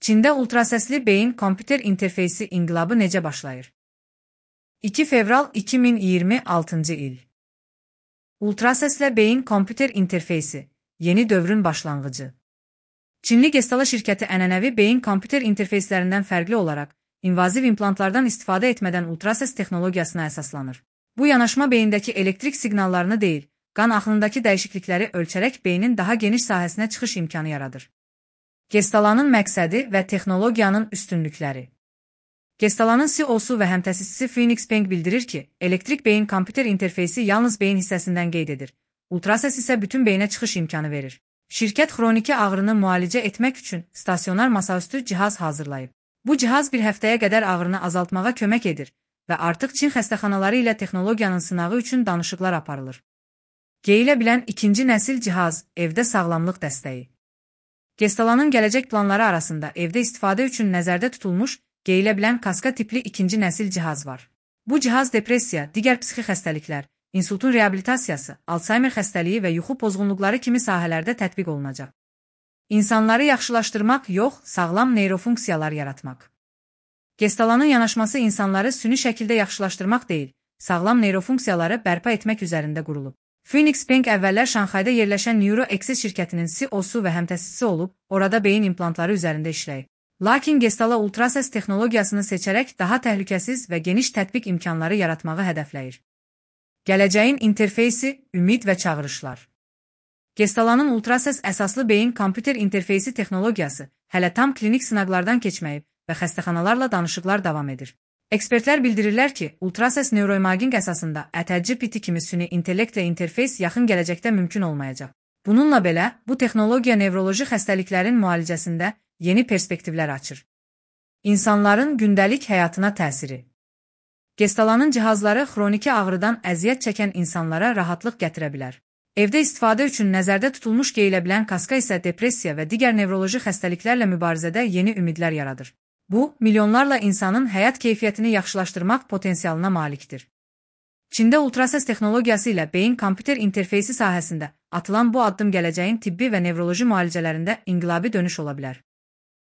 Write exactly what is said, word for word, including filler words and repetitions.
Çində ultrasəsli beyin-kompüter interfeysi inqilabı necə başlayır? iki fevral iki min iyirmi altıncı il. Ultrasəslə beyin-kompüter interfeysi, yeni dövrün başlanğıcı. Çinli Gestala şirkəti ənənəvi beyin-kompüter interfeyslərindən fərqli olaraq, invaziv implantlardan istifadə etmədən ultrasəs texnologiyasına əsaslanır. Bu yanaşma beyindəki elektrik siqnallarını deyil, qan axınındakı dəyişiklikləri ölçərək beynin daha geniş sahəsinə çıxış imkanı yaradır. Gestalanın məqsədi və texnologiyanın üstünlükləri. Gestalanın C E O-su və həmtəsisçisi Phoenix Peng bildirir ki, elektrik beyin-kompüter interfeysi yalnız beyin hissəsindən qeyd edir, ultrasəs isə bütün beyinə çıxış imkanı verir. Şirkət xroniki ağrını müalicə etmək üçün stasionar masaüstü cihaz hazırlayıb. Bu cihaz bir həftəyə qədər ağrını azaltmağa kömək edir və artıq Çin xəstəxanaları ilə texnologiyanın sınağı üçün danışıqlar aparılır. Geyilə bilən ikinci nəsil cihaz, evdə sağlamlıq dəstəyi. Gestalanın gələcək planları arasında evdə istifadə üçün nəzərdə tutulmuş, geyilə bilən kaska tipli ikinci nəsil cihaz var. Bu cihaz depressiya, digər psixi xəstəliklər, insultun reabilitasiyası, Alzheimer xəstəliyi və yuxu pozğunluqları kimi sahələrdə tətbiq olunacaq. İnsanları yaxşılaşdırmaq yox, sağlam neyrofunksiyalar yaratmaq. Gestalanın yanaşması insanları süni şəkildə yaxşılaşdırmaq deyil, sağlam neyrofunksiyaları bərpa etmək üzərində qurulub. Phoenix Peng əvvəllər Şanxayda yerləşən NeuroXS şirkətinin C E O-su və həmtəsisçisi olub, orada beyin implantları üzərində işləyib. Lakin Gestala ultrasəs texnologiyasını seçərək daha təhlükəsiz və geniş tətbiq imkanları yaratmağı hədəfləyir. Gələcəyin interfeysi, ümid və çağırışlar. Gestalanın ultrasəs əsaslı beyin-kompüter interfeysi texnologiyası hələ tam klinik sınaqlardan keçməyib və xəstəxanalarla danışıqlar davam edir. Ekspertlər bildirirlər ki, ultrasəs neuroimaging əsasında ətəc P T kimi süni intellektlə interfeys yaxın gələcəkdə mümkün olmayacaq. Bununla belə, bu texnologiya nevroloji xəstəliklərin müalicəsində yeni perspektivlər açır. İnsanların gündəlik həyatına təsiri. Gestalanın cihazları xroniki ağrıdan əziyyət çəkən insanlara rahatlıq gətirə bilər. Evdə istifadə üçün nəzərdə tutulmuş geyilə bilən kaska isə depressiya və digər nevroloji xəstəliklərlə mübarizədə yeni ümidlər yaradır. Bu, milyonlarla insanın həyat keyfiyyətini yaxşılaşdırmaq potensialına malikdir. Çində ultrasəs texnologiyası ilə beyin-kompüter interfeysi sahəsində atılan bu addım gələcəyin tibbi və nevroloji müalicələrində inqilabi dönüş ola bilər.